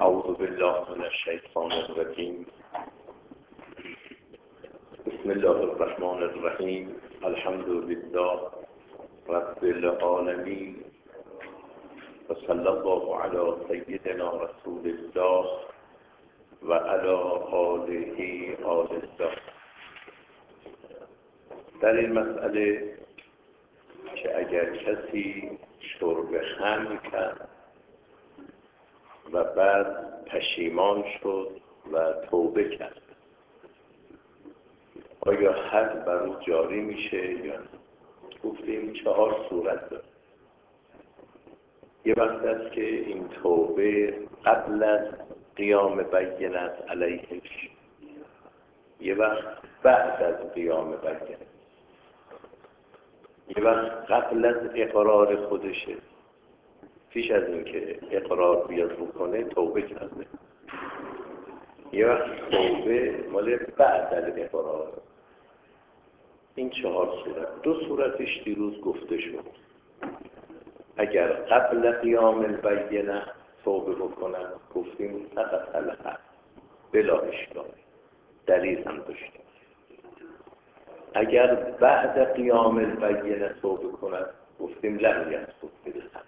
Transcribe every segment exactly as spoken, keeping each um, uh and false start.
اعوذ بالله من الشیطان الرجیم. بسم الله الرحمن الرحیم. الحمد لله رب العالمین و صلی الله علی سیدنا رسول الله و علی آله آل الله. در این مسئله که اگر کسی شرب خمر کرد و بعد پشیمان شد و توبه کرد، آیا حد بر او جاری میشه یا نه؟ گفتیم چهار صورت داره. یه وقت است که این توبه قبل از قیام بینت علیهش، یه وقت بعد از قیام بینت، یه وقت قبل از اقرار خودشه، پیش از اینکه اقرار بیاد بکنه توبه کرده، یه وقت توبه مال بعد از اقرار. این چهار صورت، دو صورتش دیروز گفته شد. اگر قبل قیام البینه توبه بکنن گفتیم فقط الحق بلا اشکال، دلیل هم داشتیم. اگر بعد قیام البینه توبه کنن گفتیم لم یثبت بالحق،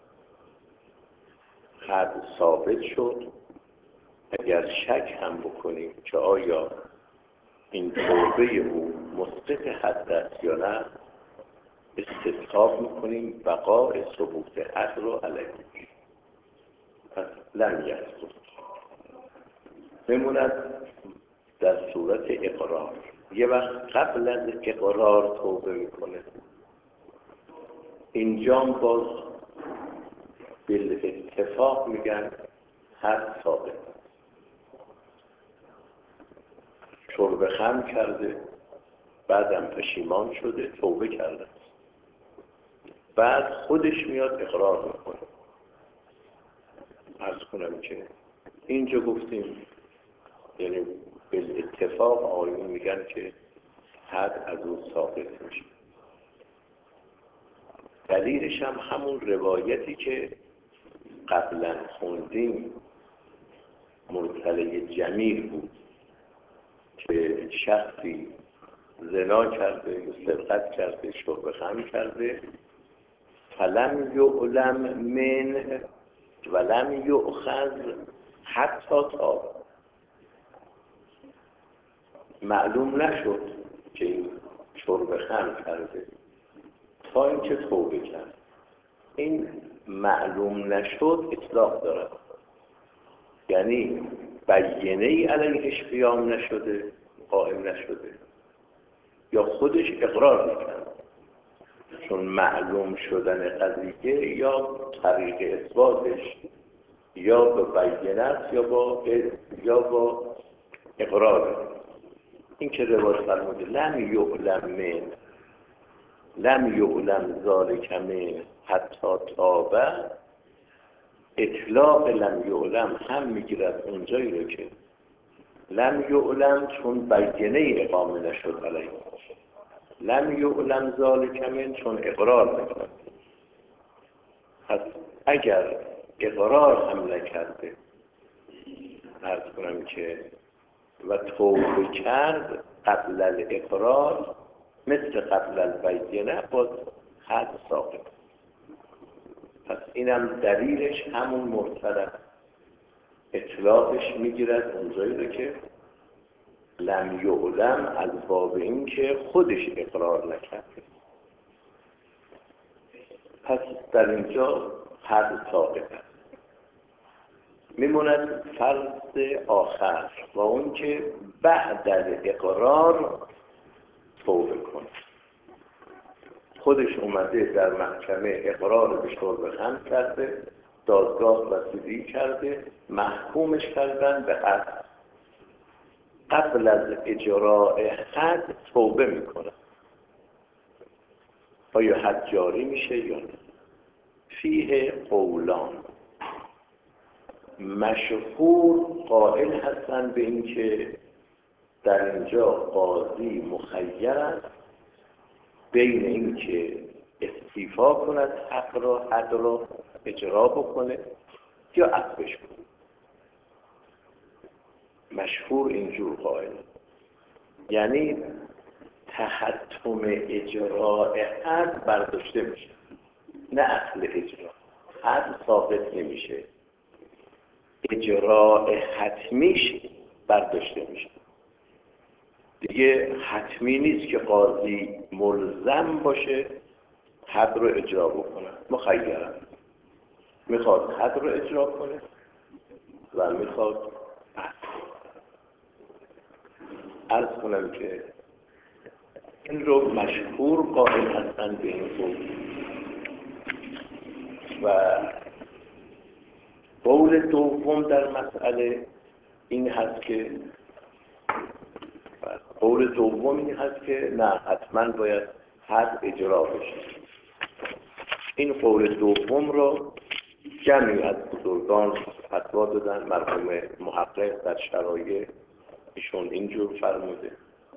حد ثابت شد. اگر شک هم بکنیم که آیا این توبه او مسقط حد است یا نه، استصحاب میکنیم بقای ثبوت حد رو علیه. پس لم یثبت بموند در صورت اقرار. یه وقت قبل از اقرار توبه میکنه، اینجا باز بالاتفاق میگن حد ثابت. شرب خمر کرده، بعدم پشیمان شده، توبه کرده، بعد خودش میاد اقرار میکنه. عرض کنم که اینجا گفتیم یعنی بالاتفاق آقایون میگن که حد از اون ثابت میشه. دلیلش هم همون روایتی که قبلا خوندیم مرسله جمیل بود که شخصی زنا کرده یا سرقت کرده، شرب خمر کرده، فلم یعلم من ولم یؤخذ حتی تاب، معلوم نشد که این شرب خمر کرده تا اینکه توبه کرد. این معلوم نشد اطلاق دارد، یعنی بینه‌ای علیهش قیام نشده، قائم نشده، یا خودش اقرار میکنه. چون معلوم شدن قضیه یا طریق اثباتش یا با بینت یا با یا با اقرار. این که روایت فرموده لم یعلم من لم یعلم ذالک من حتی تابه، اطلاق لم یعلم هم میگیرد اونجایی رو که لم یعلم چون بینه اقامه نشد علیه، لم یعلم ذالک من چون اقرار نکرد. پس اگر اقرار هم نکرده، عرض کنم که و توبه کرد قبل الاقرار مثل قبل البینه باز حد ثابت. پس اینم دلیلش همون مرسله، اطلاقش میگیرد اونجایی رو که لم یعلم از باب این که خودش اقرار نکرده. پس در اینجا حد ثابت است. میموند فرض آخر و اون که بعد از اقرار توبه کنه. خودش اومده در محکمه اقرار به شرب خمر کرده، دادگاه رسیدگی کرده، محکومش کردن به حد. قبل از اجراء حد توبه میکنه. آیا حد جاری میشه یا نه؟ فیه قولان. مشهور قائل هستن به این که در اینجا قاضی مخیر است بین این که استیفا کند حق را حد را اجرا بکنه یا عفوش کنه. مشهور اینجور قائل، یعنی تحتم اجراء حد برداشته میشه، نه اصل اجرا. حد ثابت نمیشه، اجراء حتمیش برداشته میشه. دیگه حتمی نیست که قاضی ملزم باشه حد رو اجرا بکنه، مخیرن، میخواد حد رو اجرا کنه و میخواد حد. عرض کنم که این رو مشهور قائل هستن به این قول و قول دوم در مسئله این هست که قول دوم این هست که نه، حتما باید حد اجرا بشه. این قول دوم رو جمعی از بزرگان فتوا دادن. مرحوم محقق در شرایع ایشون اینجور فرموده،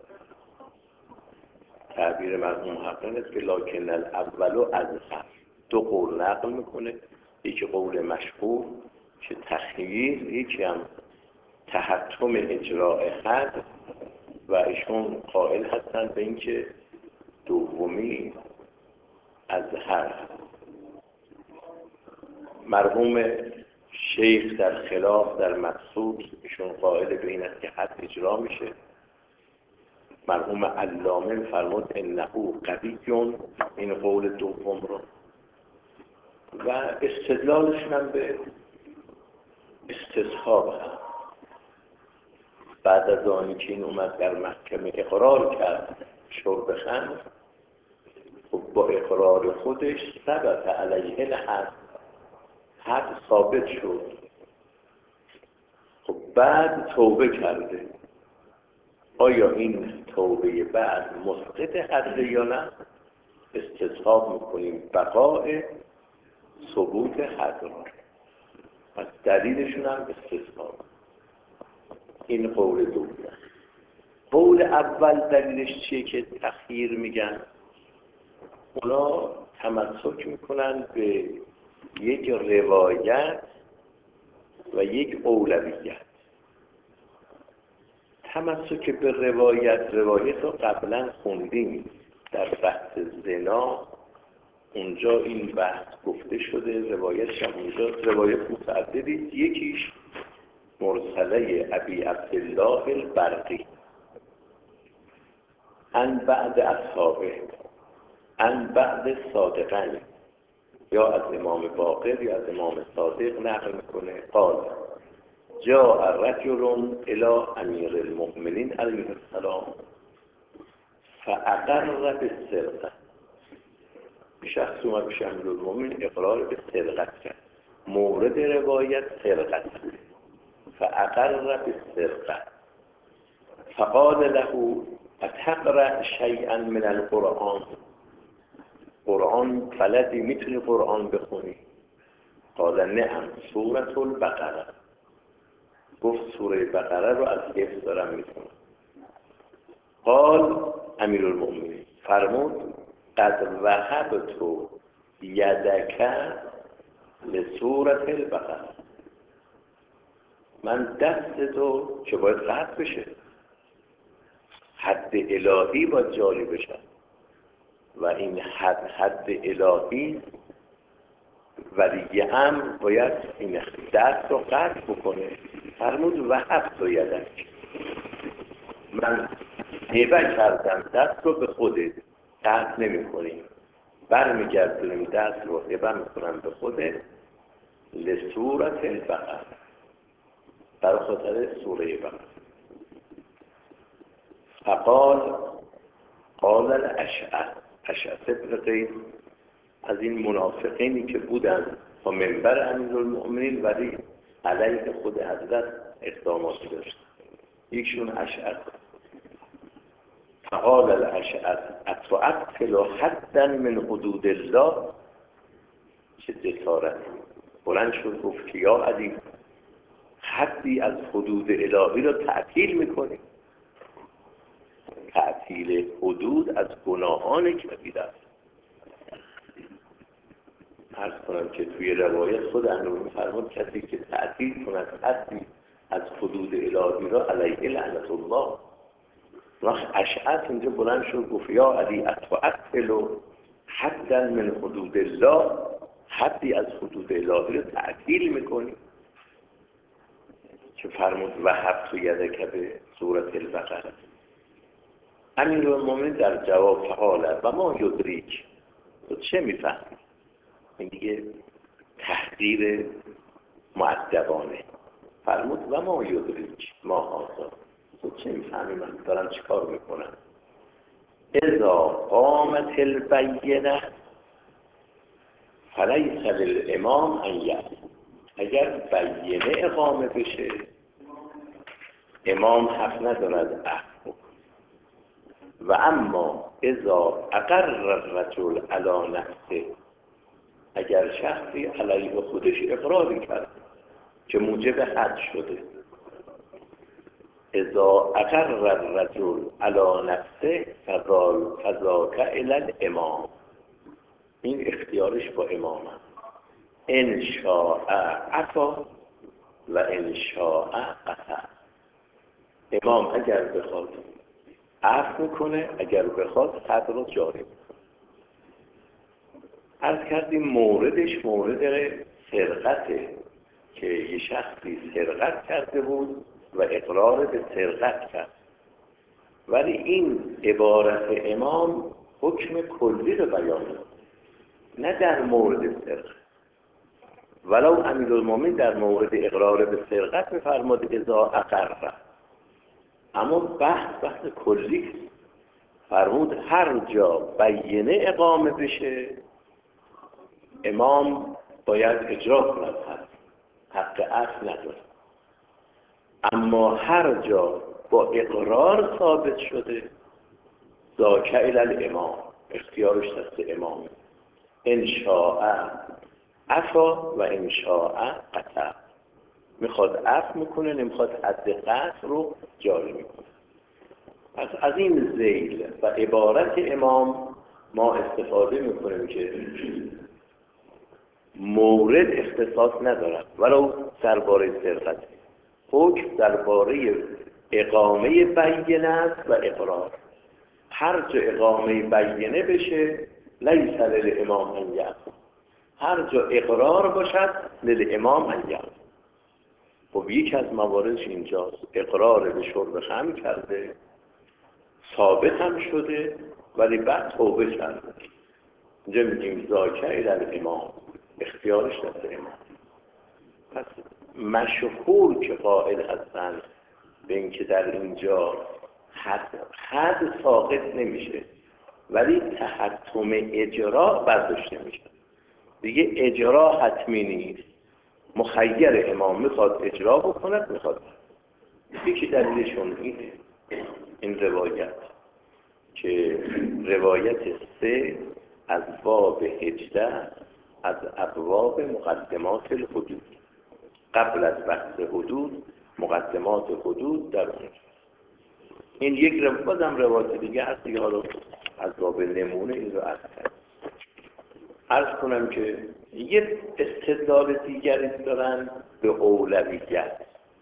تعبیر مرحوم محقق است که لکن الاولو اظهر، دو قول نقل میکنه، یکی قول مشهور که تخییر، یکی هم تحتم اجراء حد و ایشون قائل هستن به اینکه دومی اظهر. مرحوم شیخ در خلاف در مقصود ایشون قائل به این است که حد اجرا میشه. مرحوم علامه فرمود انه قویٌ، این قول دوم رو، و استدلالشون هم به استصحاب هست. بعد از آنی که این اومد در محکمه اقرار کرد شرب خمر، خب با اقرار خودش ثبت علیه الحد، حد ثابت شد. خب بعد توبه کرده، آیا این توبه بعد مسقط حد یا نه؟ استصحاب میکنیم بقاء ثبوت حد را. از دلیلشون هم استصحاب. این قول دوم. قول اول دلیلش چیه که تخییر میگن؟ اونا تمسک میکنن به یک روایت و یک اولویت. تمسک به روایت، روایت رو قبلا خوندیم در بحث زنا، اونجا این بحث گفته شده. روایت هم اونجا روایت متعددی، یکیش مرسله ابی عبدالله البرقی ان بعد اصحابه ان بعد صادقین، یا از امام باقر یا از امام صادق نقل میکنه. قال جاء رجل الى امیر المؤمنین علیه السلام فاقر بالسرقه، شخص اومد پیش امیر المؤمنین اقرار به سرقت کرد. مورد روایت سرقت بود. فاقر بالسرقه فقال له اتقرأ شیئا من القرآن، قرآن بلدی، میتونی قرآن بخونی؟ قال نعم سورة البقره. گفت سوره بقره رو از حفظ دارم میخونم. قال امیر المؤمنین فرمود قد وهبت یدک لسورة البقره، من دست تو که باید قطع بشه، حد الهی باید جاری بشه و این حد حد الهی، ولی امر باید این دست رو قطع بکنه. فرمود وهبت یدک، من هبه کردم دست رو به خودت، قطع نمی کنیم، برمیگردونیم دست رو هبه میکنم به خودت. لسورة البقره، برای خاطر سوره بقره. فقال قال الاشعث، اشعث ابن قیس از این منافقینی که بودن با منبر امیرالمؤمنین ولی علیه خود حضرت اقداماتی داشت، یکشون اشعث. فقال الاشعث اتعطل حدا من حدود الله، چه جسارتی. بلند شد گفت که یا علی، حدی از حدود الهی را تعطیل میکنی؟ تعطیل حدود از گناهان کبیره است. عرض کنم که توی روایت خود امیرالمؤمنین فرمود کسی که تعطیل کند حدی از حدود الهی را علیه لعنت الله. وقت اشعث اینجا بلند شد گفت یا علی اتعطل حدا من حدود الله، حدی از حدود الهی رو تعطیل میکنی که فرمود وهب تو یدک به سورة البقره. امیرالمومنین در جواب فقال و ما یدریک، تو چه میفهمی؟ این دیگه تحقیر مؤدبانه. فرمود و ما یدریک ما هذا، تو چه میفهمی من دارم چی کار میکنم؟ اذا قامت البینه فلیس للامام ان یأتی، اگر بینه اقامه بشه امام حق ندارد عفو. و اما اذا اقر الرجل علی نفسه، اگر شخصی علیه خودش اقراری کرد که موجب حد شده، اذا اقر الرجل علی نفسه فذاک الی الامام، این اختیارش با امام هست. ان شاء عفا و ان شاء قطع. امام اگر بخواد عفو میکنه، اگر بخواد حد رو جاری میکنه. عرض کردیم موردش مورد سرقته که یه شخصی سرقت کرده بود و اقرار به سرقت کرد، ولی این عبارت امام حکم کلی رو بیان می‌کنه، نه در مورد سرقت. ولو امیرالمومنین در مورد اقرار به سرقت می‌فرماد اذا اقر، اما بحث بحث کلی فرمود هر جا بینه اقامه بشه امام باید اجرا کند، حق عفو نداره. اما هر جا با اقرار ثابت شده ذاک الی الامام، اختیارش دست امام. ان شاء عفا و ان شاء قطع، میخواد عفو میکنه، نمیخواد حد قطع رو جاری میکنه. پس از این ذیل و عبارت امام ما استفاده میکنیم که مورد اختصاص ندارد، ولو درباره سرقت، حکم درباره اقامه بینه است و اقرار. هر جا اقامه بینه بشه لیس للامام ان یعفو، هر جا اقرار باشد للامام ان یعفو. خب یک از مواردش اینجاست، اقرار به شرب خمر کرده، ثابت هم شده، ولی بعد توبه کرده. اینجا میگیم ذاک الی الامام، اختیارش دست امام. پس مشهور که قائل هستند به اینکه در اینجا حد, حد ساقط نمیشه، ولی تحتم اجرا برداشته میشه. دیگه اجرا حتمی نیست، مخیر امام میخواد اجرا بکند، میخواد. یکی دلیلشون اینه، این روایت که روایت سه از باب هجده از ابواب مقدمات الحدود، قبل از بحث حدود مقدمات حدود در اون. این یک روایت هم روایت دیگه هست دیگه، حالا از باب نمونه این رو عرض کنم. عرض کنم که یک استدلال دیگری دارن به اولویت.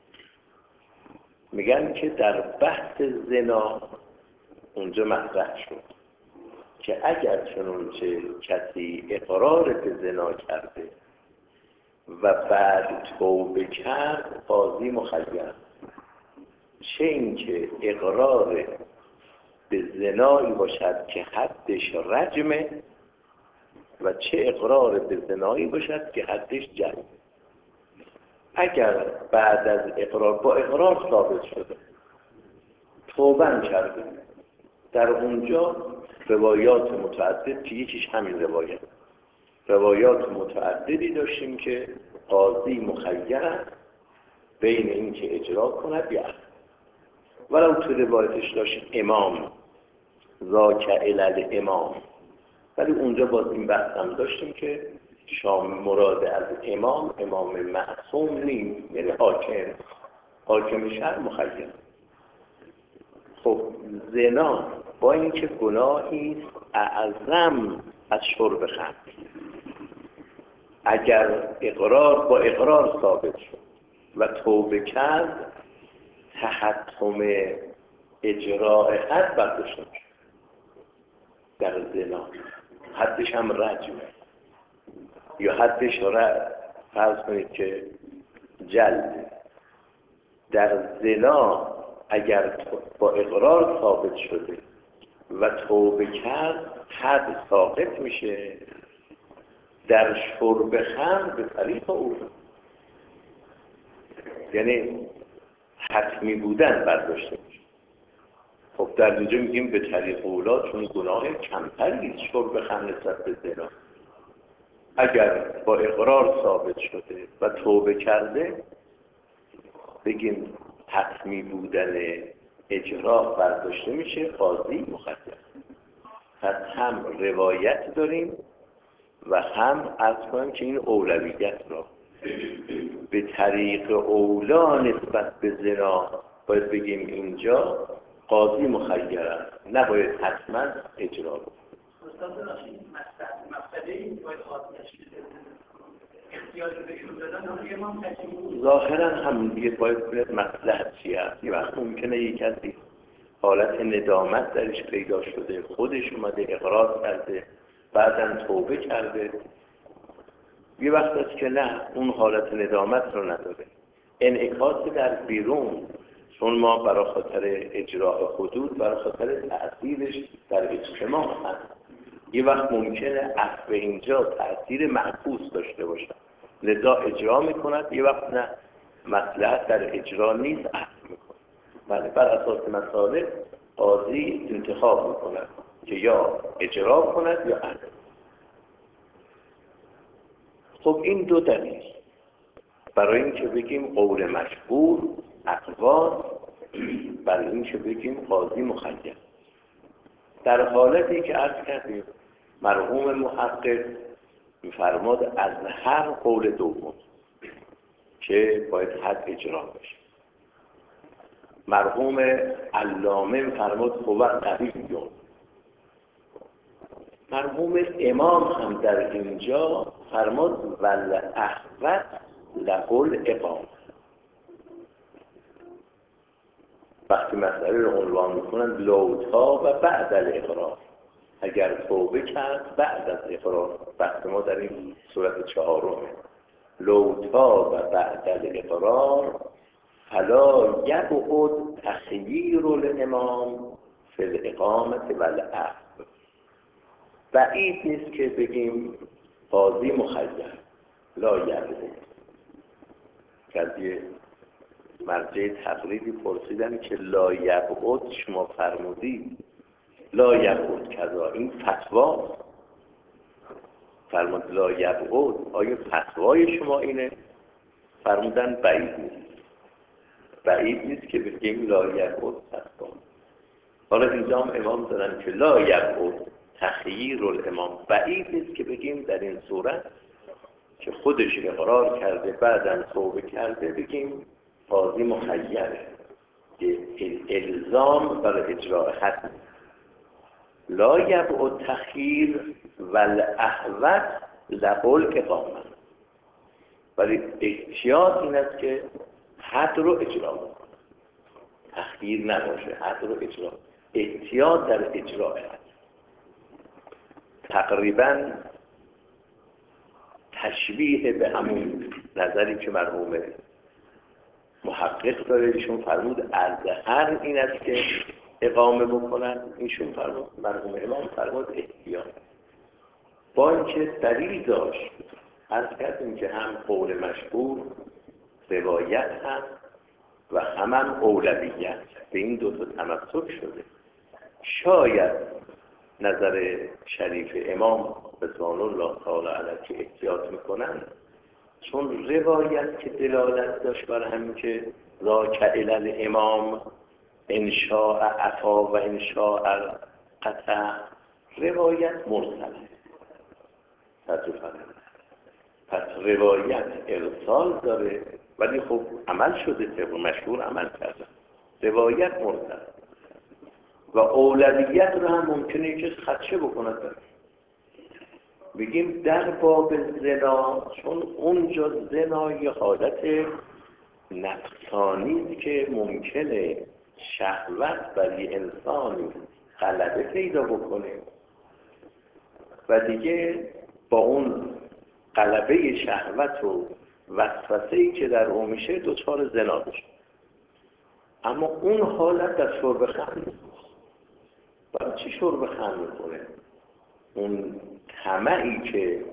میگن که در بحث زنا اونجا مطرح شد که اگر چنانچه کسی اقرار به زنا کرده و بعد توبه کرد قاضی مخیر، چه اینکه اقرار به زنایی باشد که حدش رجمه و چه اقرار به زنایی باشد که حدش جلد. اگر بعد از اقرار با اقرار ثابت شده توبه کرده، در اونجا روایات متعدد که یکیش همین روایت، روایات متعددی داشتیم که قاضی مخیر است بین این که اجرا کند یا ولو تو روایتش داشت امام ذاک الی الامام، ولی اونجا باز این بحث هم داشتیم که شام مراد از امام امام معصوم نیست، یعنی حاکم، حاکم شهر مخیر. خب زنا با اینکه گناهی اعظم از شرب خمر، اگر اقرار با اقرار ثابت شد و توبه کرد تحتم اجراء حد برداشته میشه در زنا. حدش هم رجمه یا حدش رد، فرض کنید که جلد. در زنا اگر با اقرار ثابت شده و توبه کرد حد ساقط میشه. در شرب خمر به طریق او، یعنی حتمی بودن برداشته میشه. خب در اینجا میگیم به طریق اولا، چون گناه کمتری شرب خمر نسبت به زنا. اگر با اقرار ثابت شده و توبه کرده بگیم حتمی بودن اجرا برداشته میشه، قاضی مخیر. پس هم روایت داریم و هم عرض کنیم که این اولویت را به طریق اولا نسبت به زنا باید بگیم اینجا قاضی مخیر است، نباید حتما اجرا رو. ظاهرا همون دیگه باید بید مصلحت چی هست. یه وقت ممکنه یک کسی حالت ندامت درش پیدا شده، خودش اومده اقرار کرده، بعداً توبه کرده. یه وقت هست که نه، اون حالت ندامت رو نداره، انعکاس در بیرون، چون ما برای خاطر اجراء حدود، برای خاطر تأثیرش در اجتماع هست. یه وقت ممکنه عفو اینجا تأثیر معکوس داشته باشه، لذا اجرا میکند. یه وقت نه، مصلحت در اجرا نیست، عفو میکند. بله، بر اساس مسائل قاضی انتخاب میکند که یا اجرا کند یا عفو. خب این دو دلیل برای این که بگیم قول مشهور اقوال، برای این که بگیم قاضی مخیر. در حالتی که عرض کردیم مرحوم محقق می‌فرماد از هر قول دوم که باید حد اجرا بشه. مرحوم علامه می‌فرماد هو قویٌ. مرحوم امام هم در اینجا فرماد ول احوط له الاقامه. وقتی مسئله رو عنوان میکنن لوتا و بعد الاقرار، اگر توبه کرد بعد از اقرار. بحث ما در این صورت چهارمه، لوتا و بعد الاقرار فلا یبعد تخییر الامام فی الاقامه و العفو. بعید نیست که بگیم قاضی مخیر، لا یبعد. که مرجع تقریبی پرسیدن که لا یبعد شما فرمودید، لا یبعد کذا، این فتوا فرمود لا یبعد، آیا فتوای شما اینه؟ فرمودن بعید نیست. بعید نیست که بگیم لا یبعد فتوا. حالا اینجا هم امام دارن که لا یبعد تخییر الامام. بعید نیست که بگیم در این صورت که خودش اقرار کرده بعداً توبه کرده بگیم قاضی مخیره، الزام برای اجراء حد. لا یبعد تخییر و الاحوط له الاقامه. ولی احتیاط این است که حد رو اجرا بکنه، تخییر نباشه، حد رو اجرا، احتیاط در اجراء حد. تقریباً تشبیه به همون نظری که مرحوم محقق داره، ایشون فرمود از هر این است که اقامه بکنن، ایشون فرمود مرحوم امام فرمود احتیاط. با اینکه دلیل داشت، عرض کردیم که هم قول مشهور روایت هم و هم هم اولویت به این دو تا تمسک شده. شاید نظر شریف امام رضوان الله تعالی علیه که احتیاط میکنن، چون روایت که دلالت داشت بر همین که ذاک الی الامام انشاء عفا و انشاء قطع، روایت مرسله تجربه. پس روایت ارسال داره، ولی خب عمل شده، طبق مشهور عمل کرده. روایت مرسله و اولویت رو هم ممکنه که خدشه بکنه. بگیم در باب زنا، چون اونجا زنا یه حالت نفسانی که ممکنه شهوت برای انسانی غلبه پیدا بکنه و دیگه با اون غلبه شهوت و وسوسه‌ای که در او میشه دچار زنا بشه. اما اون حالت در شرب خمر نیست. برای چی شرب خمر میکنه؟ اون طمعی که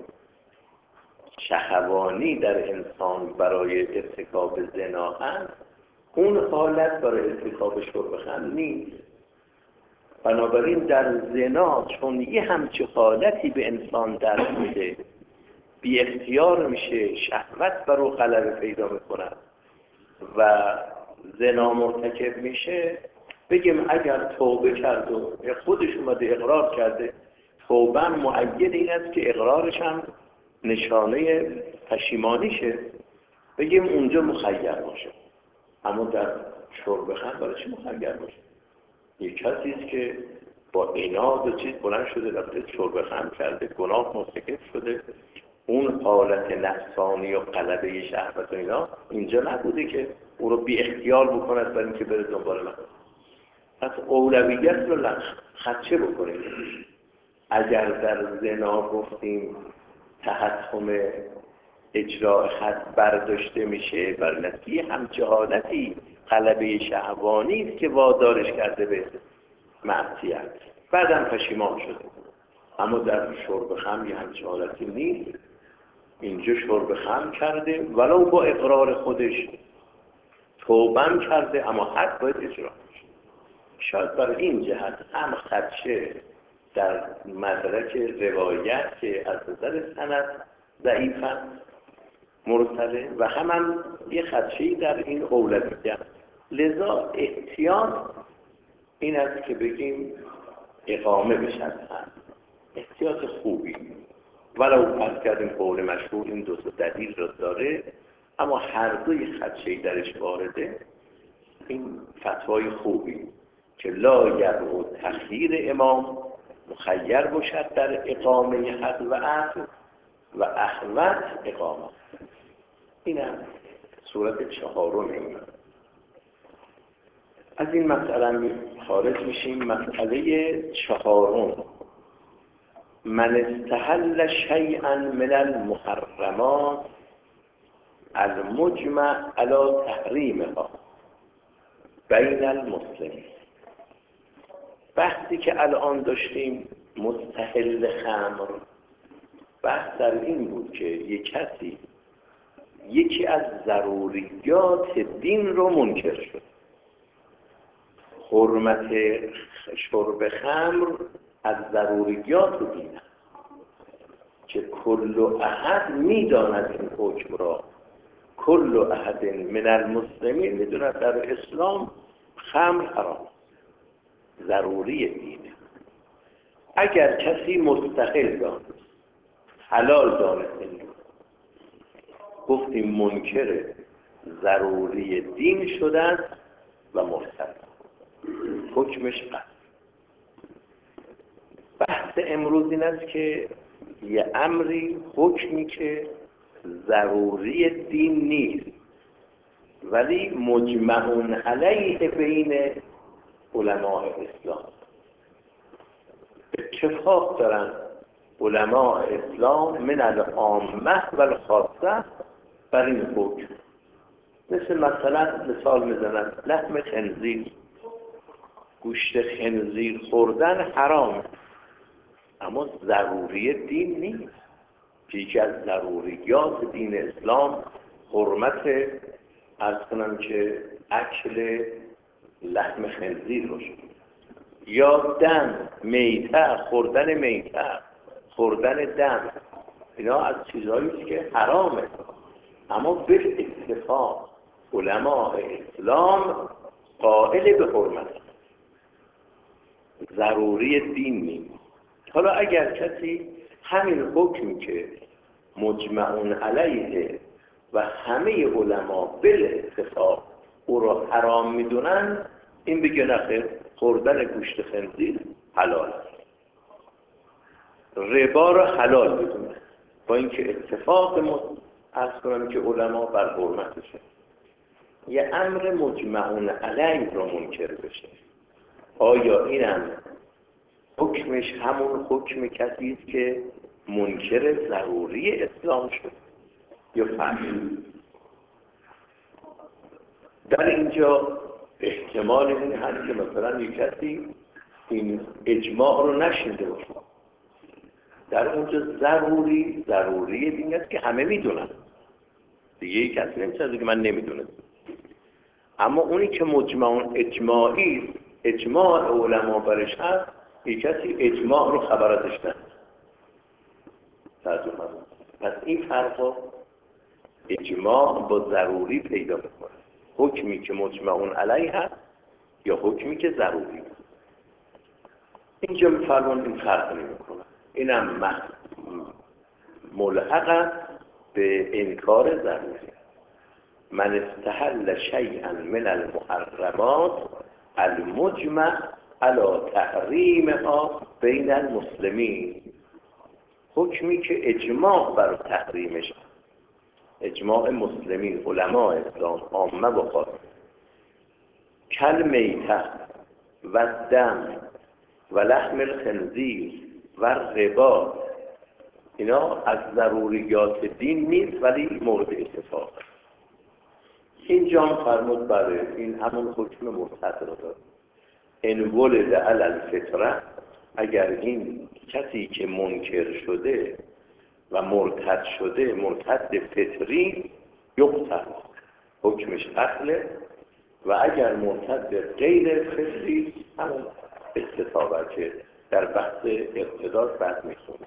شهوانی در انسان برای ارتکاب زنا هست، اون حالت برای ارتکاب شرب خمر نیست. بنابراین در زنا چون یه همچه حالتی به انسان دست میده، بی اختیار میشه، شهوت بر او غلبه پیدا میکنه و زنا مرتکب میشه، بگیم اگر توبه کرد و خودش اومده اقرار کرده، توبه مؤید این است که اقرارش هم نشانه پشیمانیشه، بگیم اونجا مخیر باشه. اما در شرب خمر برای چی مخیر باشه؟ یک کسی است که با عناد و چیز بلند شده رفته شرب خمر کرده، گناه مرتکب شده، اون حالت نفسانی و غلبه شهوت و اینا اینجا نبوده که او رو بی اختیار بکنه برای اینکه بره دنبال من. پس اولویت رو خدشه بکنید. اگر در زنا گفتیم تحکم اجراء حد برداشته میشه، بر نتیجه همچه حالتی غلبه شهوانی است که وادارش کرده به معصیت، بعدم پشیمان شده. اما در شرب خمر همچه حالتی نیست. اینجا شرب خمر کرده ولو با اقرار خودش، توبه کرده، اما حد باید اجرا بشه. شاید برای این جهت هم خدشه در مدرک روایت که از نظر سند ضعیفه مرسله و هم هم یه خدشه‌ای در این اولویت. لذا احتیاط این است که بگیم اقامه بشن، احتیاط خوبی، ولو پس کردیم قول مشهور این دو تا دلیل را داره، اما هر دوی خدشه‌ای درش وارده. این فتوای خوبی که لا یبعو تخییر امام، مخیر باشد در اقامه حد و عدل و احوت اقامه. این هم صورت چهارم. این از این مسئله خارج میشیم. مسئله چهارم، من استحل شیئا من المحرمات المجمع علی تحریمها بین المسلمین. بحثی که الان داشتیم مستحل خمر، بحث در این بود که یک کسی یکی از ضروریات دین رو منکر شد. حرمت شرب خمر از ضروریات دین است که کل احد میداند این حکم را. کل احد من المسلمین میداند در اسلام خمر حرام، ضروری دینه. اگر کسی مستحل دانست، حلال دانست، گفتیم منکر ضروری دین شدن و مرتد، حکمش قطع. بحث امروز این است که یه امری، حکمی که ضروری دین نیست ولی مجمعون علیه بین علماء اسلام، اتفاق دارن علماء اسلام من العامه و الخاصه بر این حکم. مثل مثلا مثال میزنن لحم خنزیر، گوشت خنزیر خوردن حرام، اما ضروری دین نیست. یکی از ضروریات دین اسلام حرمت عرض کنم که اکل لحم خنزیر باشه، یا دم، میته، خوردن میته، خوردن دم، اینا از چیزهایی که حرامه. اما به اتفاق علماء اسلام قائل به حرمت، ضروری دین نیست. حالا اگر کسی همین حکمی که مجمعون علیه و همه علما به اتفاق او را حرام میدونن، این بگه نخیر خوردن گوشت خنزیر حلال است، ربا را حلال بدونه، با اینکه اتفاق ما عرض کنم که علما بر حرمتشه. یه امر مجمعون علیه رو منکر بشه، آیا اینم حکمش همون حکم کسی است که منکر ضروری اسلام شد یا فرق؟ در اینجا احتمال این هست که مثلا یک کسی این اجماع رو نشنیده باشه، در اونجا ضروری ضروری این است که همه میدونن دیگه، یک کسی نمیشه که من نمیدونم. اما اونی که مجمع اجماعی اجماع علما برش هست، یک کسی اجماع رو خبر ازش نداره. پس این فرقا اجماع با ضروری پیدا میکنه، حکمی که مجمع علیه هست یا حکمی که ضروری. اینجا میفرمان این فرق نمیکنه، اینم ملحق به انکار ضروری. من استحل شیئا من المحرمات المجمع علی تحریمها بین المسلمین، حکمی که اجماع بر تحریمش، اجماع مسلمین علماء اسلام عامه و خاص، کل میته و دم و لحم الخنزیر و ربا، اینا از ضروریات دین نیست ولی مورد اتفاق. اینجا فرمود برای این همون حکم مرتد رو داد. ان ولد علی الفطره، اگر این کسی که منکر شده و مرتد شده مرتد فطری، یقتل، حکمش قتله، و اگر مرتد غیر فطری همون استتابه که در بحث اقتدار بعد میخونه.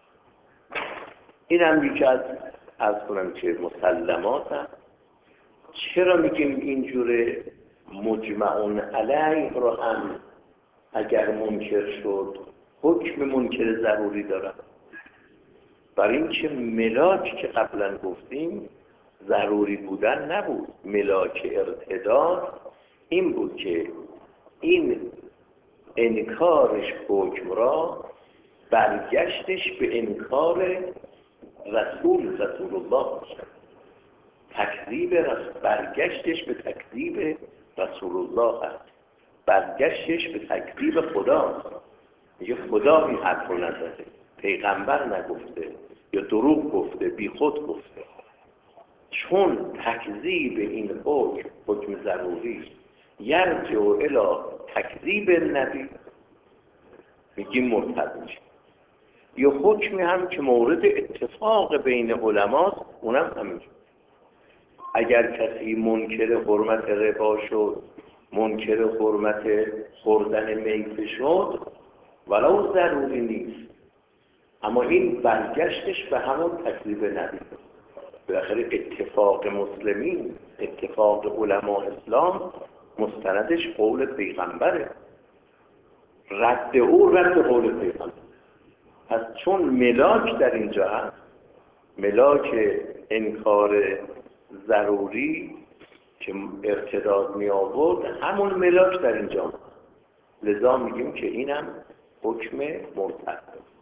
این هم یکی از از کنم که مسلمات هم. چرا میگیم اینجوره مجمعون علیه رو هم اگر منکر شد حکم منکر ضروری دارن؟ برای اینکه ملاک که قبلا گفتیم ضروری بودن نبود، ملاک ارتداد این بود که این انکارش حکم را برگشتش به انکار رسول رسول الله شد، تکذیب رسول، برگشتش به تکذیب رسول الله هست، برگشتش به تکذیب خدا. میگه خدا این حرف رو نزده، پیغمبر نگفته یا دروغ گفته، بی خود گفته. چون تکذیب این حکم حکم ضروری یرجع الی تکذیب نبی، میگیم مرتد میشه. یا حکمی هم که مورد اتفاق بین علماست، اونم همینجور. اگر کسی منکر حرمت ربا شد، منکر حرمت خوردن میته شد، ولو ضروری نیست، اما این برگشتش به همون تکذیب نبی. بالاخره اتفاق مسلمین، اتفاق علما اسلام مستندش قول پیغمبره، رد او رد قول پیغمبر. پس چون ملاک در اینجا هست، ملاک انکار ضروری که ارتداد می آورد، همون ملاک در اینجا هست. لذا میگیم که اینم حکم مرتد.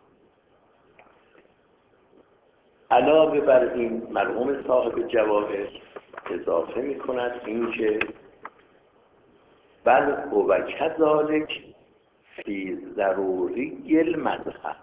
علاوه بر این مرحوم صاحب جواهر اضافه می کند این که بل و کذالک فی ضروری المذهب.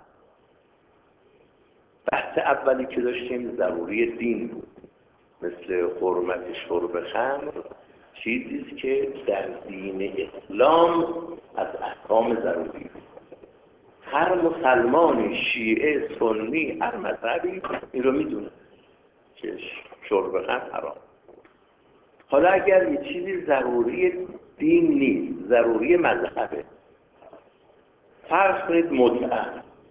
بحث اولی که داشتیم ضروری دین بود، مثل حرمت شرب خمر، چیزیست که در دین اسلام از احکام ضروری. هر مسلمانی، شیعه، سنی، هر مذهبی این رو میدونه که شرب خمر حرام. حالا اگر یه چیزی ضروری دین نیست، ضروری مذهبه، فرض کنید متعه،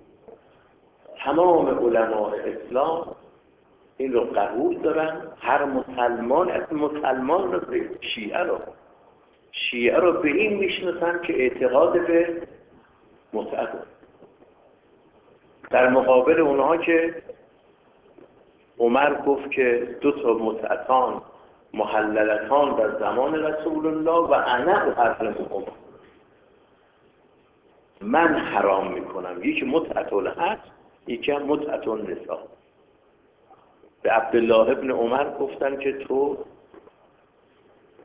تمام علماء اسلام این رو قبول دارن، هر مسلمان از مسلمان رو به شیعه رو شیعه رو به این میشناسن که اعتقاد به متعه دارن، در مقابل اونها که عمر گفت که دو تا متعتان محللتان در زمان رسول الله و انا احرمهم، من حرام میکنم، یکی متعت الحج، یکی هم متعت النساء. به عبدالله ابن عمر گفتن که تو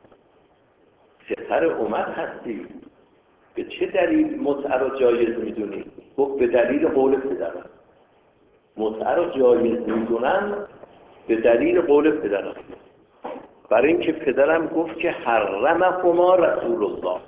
پسر عمر هستی، به چه دلیل متعه را جایز میدونی؟ گفت به دلیل قول پدرم. متعه را جایز میدونم به دلیل قول پدرم، برای اینکه پدرم گفت که حرمهما رسول الله.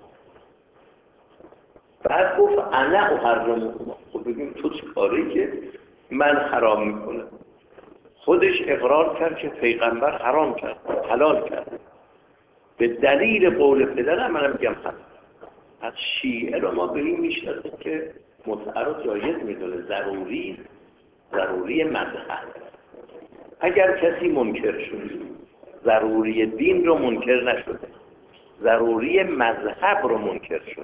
بعد گفت انا احرمهما. خب بگیم تو چه کاری که من حرام میکنم؟ خودش اقرار کرد که پیغمبر حرام کرد، حلال کرد، به دلیل قول پدرم منم میگم حرام. از شیعه رو ما به این میشناسیم که متعه رو جایز میدونه، ضروری ضروری مذهب. اگر کسی منکر شد، ضروری دین رو منکر نشده، ضروری مذهب رو منکر شد.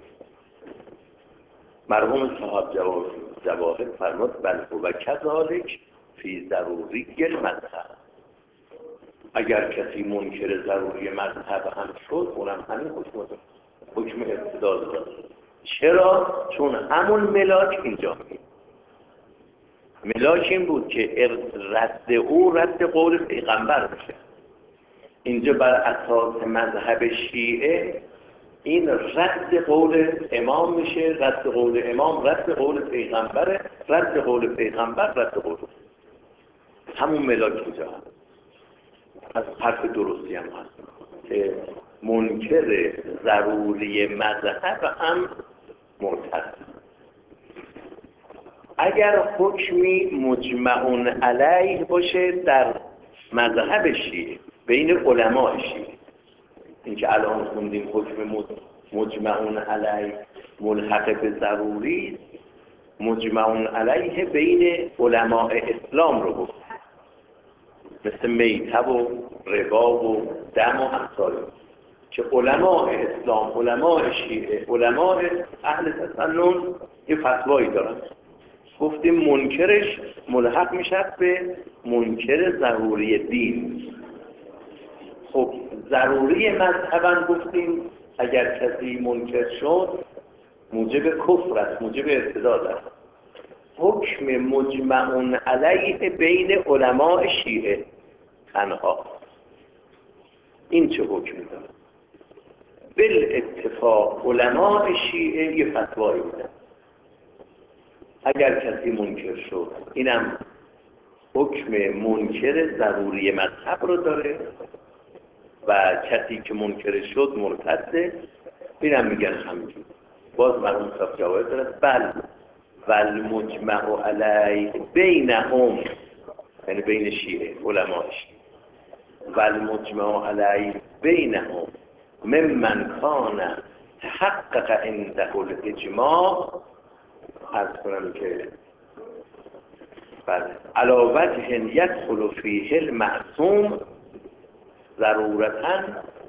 مرحوم صاحب جواب جواهر فرمود بل و کذالک فی ضروری المذهب. اگر کسی منکر ضروری مذهب هم شد، اونم همین حکم داره، حکم ارتداد داره. چرا؟ چون همون ملاک اینجا می ملاک این بود که رد او رد قول پیغمبر بشه. اینجا بر اساس مذهب شیعه این رد قول امام میشه، رد قول امام رد قول پیغمبر، رد قول پیغمبر رد قول همون ملاک اینجا هست. از حرف درستی هم هست که منکر ضروری مذهب هم مرتد. اگر حکمی مجمعون علیه باشه در مذهب شیعه بین علماء شیعه، این که الان خوندیم حکم مجمعون علیه ملحق به ضروری، مجمعون علیه بین علماء اسلام رو گفت، مثل میته و ربا و دم و امثال، که علماء اسلام، علماء شیعه، علماء اهل تسنن یه فتوایی دارن. گفتیم منکرش ملحق میشه به منکر ضروری دین. خب ضروری مذهبن گفتیم اگر کسی منکر شد موجب کفر است، موجب ارتداد است. حکم مجمعون علیه بین علماء شیعه تنها این چه حکمی داره؟ بالاتفاق علماء شیعه یه فتوایی بودن اگر کسی منکر شد، اینم حکم منکر ضروری مذهب رو داره و کسی که منکر شد مرتده، اینم میگن همینجور. باز مرحوم صاحب جواب داره بل والمجمع علیه بینهم، یعنی بین شیعه، علماء شیعه، والمجمع علیه بینهم ممن کان تحقق عنده الاجماع. از کنم که بله علاوه یدخل فیه المعصوم ضرورتاً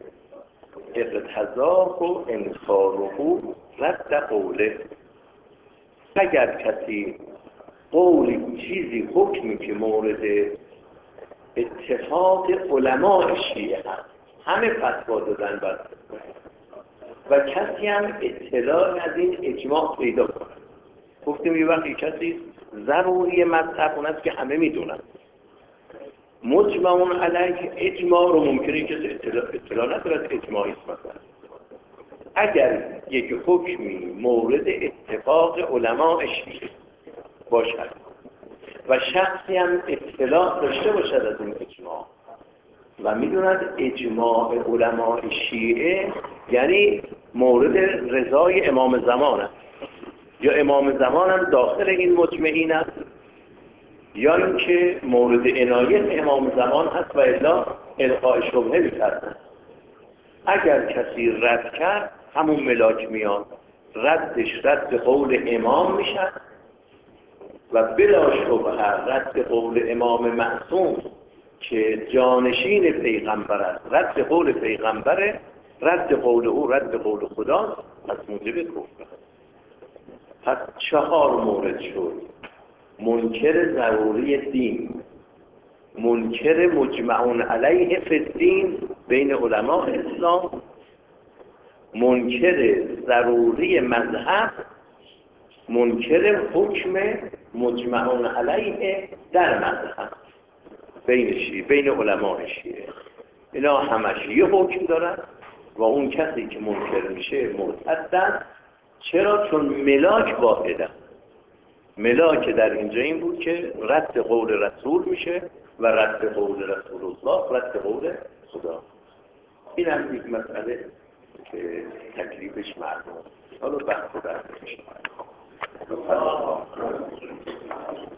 اقتضاه و انکاره رد قوله. اگر کسی قولی چیزی حکمی که مورد اتفاق علماء شیعه هست، همه فتوا دادن بر و کسی هم اطلاع از این اجماع پیدا کنه. گفتیم یه وقتی کسی ضروری مذهب اون است که همه میدونن، مجمعون علیه اجماع رو ممکنه کسی اطلاع, اطلاع ندارد اجماعی است. مثلا اگر یک حکمی مورد اتفاق علماء شیعه باشد و شخصی هم اطلاع داشته باشد از این اجماع و میدوند اجماع علماء شیعه یعنی مورد رضای امام زمان است، یا امام زمان هم داخل این مجمعین است، یا اینکه مورد عنایت امام زمان هست و الا القاء شبهه می‌کردن. اگر کسی رد کرد همون ملاک میاد، ردش رد قول امام میشه و بلا شبهه رد قول امام معصوم که جانشین پیغمبر است، رد قول پیغمبره، رد قول او رد قول خدا، پس موجب کفر. پس چهار مورد شد: منکر ضروری دین، منکر مجمعون علیه فی الدین بین علماء اسلام، منکر ضروری مذهب، منکر حکم مجمعون علیه در مذهب بین شیعه، بین علماء شیعه. اینا همش یه حکم دارن و اون کسی که منکر میشه مرتدن. چرا؟ چون ملاک واحده. ملاک در اینجا این بود که رد قول رسول میشه و رد قول رسول الله رد قول خدا. این هم یک مسئله که تکلیفش معلوم. حالا بحث بعد میشه.